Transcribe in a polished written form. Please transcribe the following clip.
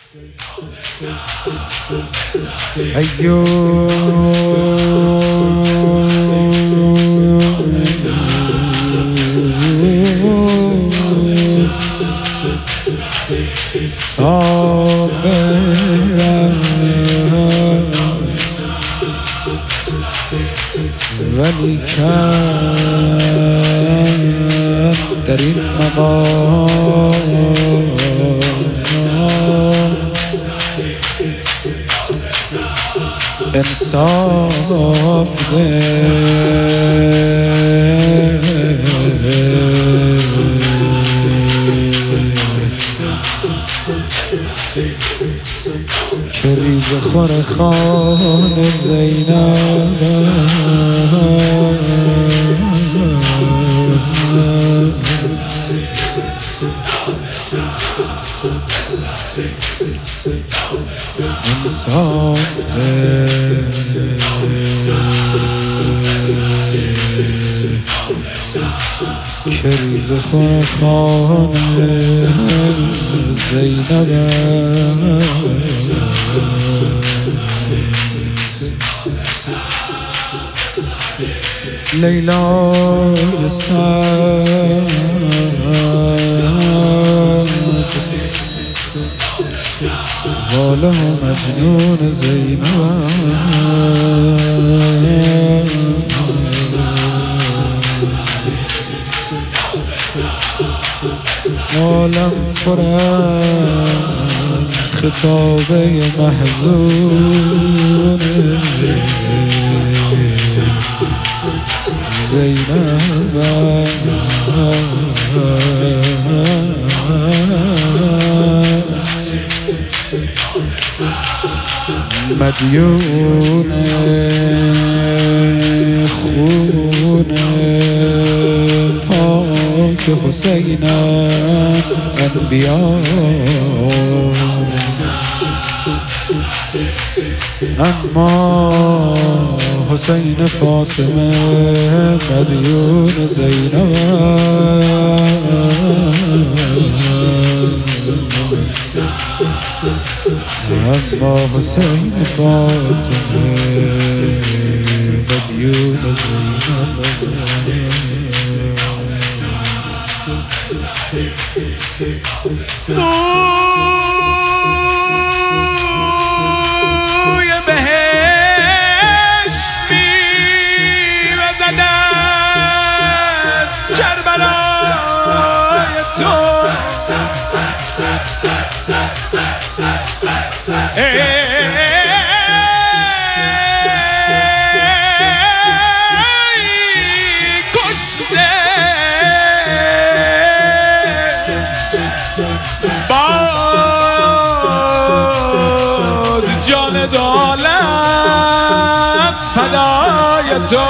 ایو صابر است ولیکن در این مقام انصاف ده که ریزه خور خان زینب انصاف که ریزه خور خان زینب لیلای سعد واله مجنون زینب عالم پر از خطابه محزون زینب مدیون خون پاک حسین انبیا اما حسین فاطمه مدیون زینب اما حسین فاطمه مدیون زینب بوی بهشت میوزد از کربلای تو کشته باد جان دولت فدای تو